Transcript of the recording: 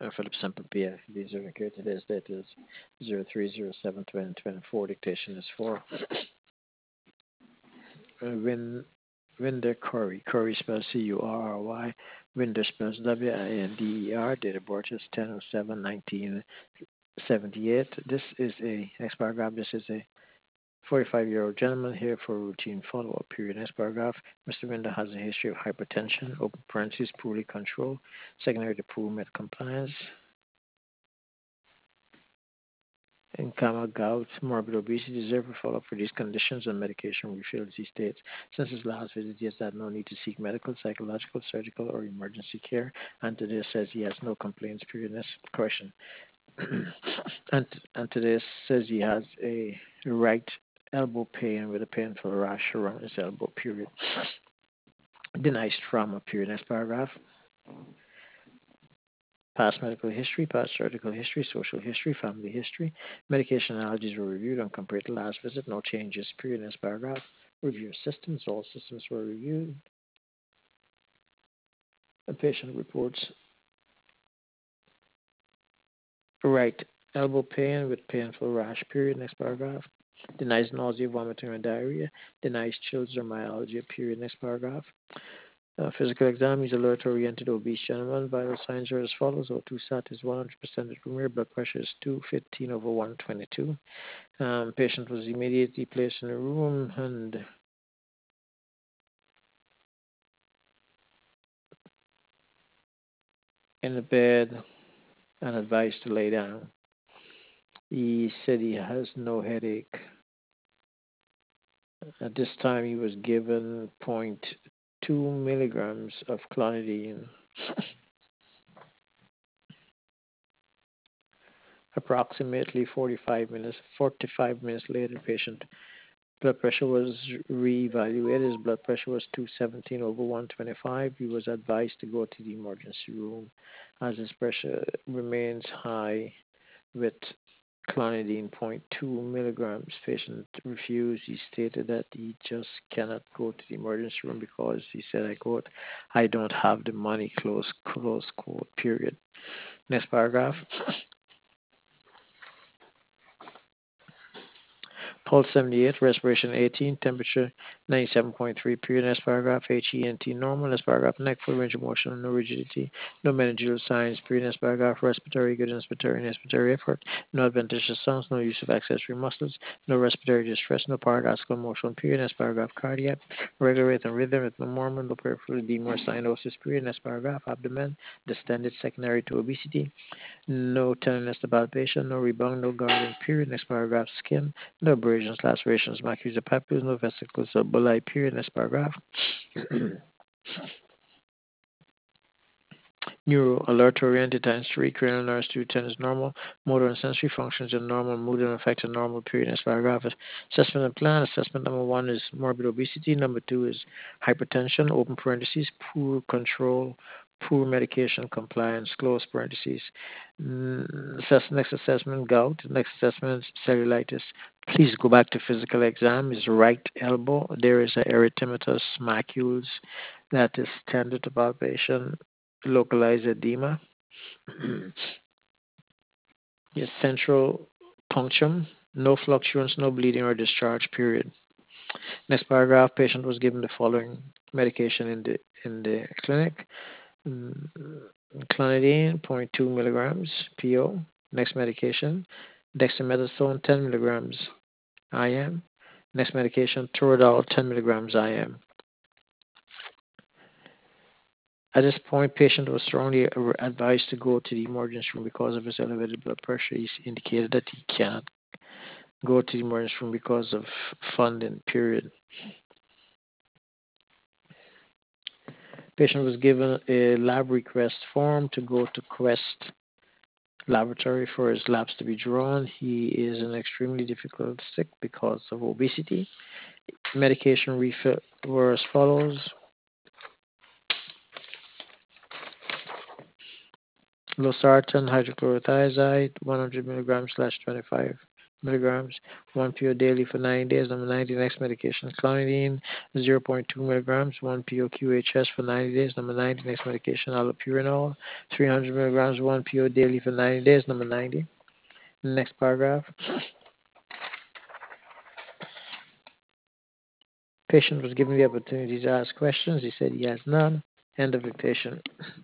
Philip Semple PF. These are here. Today's date is 03/07/2024. Dictation is for Win Winder Curry. Curry spells Curry. Winder spells Winder. Date of birth is 10/07/1978. This is a next paragraph. This is a 45-year-old gentleman here for a routine follow-up period. Next paragraph. Mr. Winder has a history of hypertension, open parentheses, poorly controlled, secondary to poor med compliance, in comma, gout, morbid obesity, deserve a follow-up for these conditions and medication refills, he states. Since his last visit, he has had no need to seek medical, psychological, surgical, or emergency care, and today says he has no complaints, period. Next question. and, and today says he has a right elbow pain with a painful rash around his elbow, period. Denies trauma, period. Next paragraph. Past medical history, past surgical history, social history, family history. Medication allergies were reviewed and compared to last visit. No changes. Period. Next paragraph. Review systems. All systems were reviewed. The patient reports right elbow pain with painful rash. Period. Next paragraph. Denies nausea, vomiting, or diarrhea. Denies chills or myalgia. Period. Next paragraph. Physical exam is alert oriented obese gentleman. Vital signs are as follows. O2 sat is 100% at room. Blood pressure is 215/122. Patient was immediately placed in a room and in a bed and advised to lay down. He said he has no headache. At this time, he was given zero point 0.2 milligrams of clonidine. Approximately 45 minutes later, patient blood pressure was reevaluated. His blood pressure was 217/125. He was advised to go to the emergency room as his pressure remains high with clonidine 0.2 milligrams. Patient refused. He stated that he just cannot go to the emergency room because he said, I quote, I don't have the money, close quote, period. Next paragraph. Pulse 78, respiration 18, temperature 97.3, period. Next paragraph, HENT normal. Next paragraph, neck, full range of motion, no rigidity, no meningeal signs, period. Next paragraph, respiratory, good inspiratory effort, no adventitious sounds, no use of accessory muscles, no respiratory distress, no paradoxical motion, period. Next paragraph, cardiac, regular rate and rhythm with no murmur, no peripheral edema or cyanosis, period. Next paragraph, abdomen, distended secondary to obesity, no tenderness to palpation, no rebound, no guarding, period. Next paragraph, skin, no abrasions, lacerations, macular papules, no vesicles or bulli, period. Next paragraph. Neuro alert oriented times 3, cranial nerves 210 is normal, motor and sensory functions are normal, mood and affect are normal, period. Next paragraph is assessment and plan. Assessment number 1 is morbid obesity, number 2 is hypertension, open parentheses, poor control, poor medication compliance, close parentheses. Next assessment, gout. Next assessment, cellulitis. Please go back to physical exam. Is right elbow. There is a erythematous macules that is tended to palpation, localized edema. Yes, central punctum, no fluctuance, no bleeding or discharge, period. Next paragraph, patient was given the following medication in the clinic. Mm, Clonidine, zero point 0.2 milligrams, PO. Next medication, dexamethasone, 10 milligrams, IM. Next medication, Toradol, 10 milligrams, IM. At this point, patient was strongly advised to go to the emergency room because of his elevated blood pressure. He indicated that he cannot go to the emergency room because of funding, period. Patient was given a lab request form to go to Quest Laboratory for his labs to be drawn. He is an extremely difficult sick because of obesity. Medication refill were as follows. Losartan hydrochlorothiazide, 100 milligrams /25 milligrams, 1 PO daily for 90 days. Number 90, next medication, clonidine, 0.2 milligrams, 1 PO QHS for 90 days. Number 90, next medication, allopurinol, 300 milligrams, 1 PO daily for 90 days. Number 90. Next paragraph. Patient was given the opportunity to ask questions. He said he has none. End of the patient.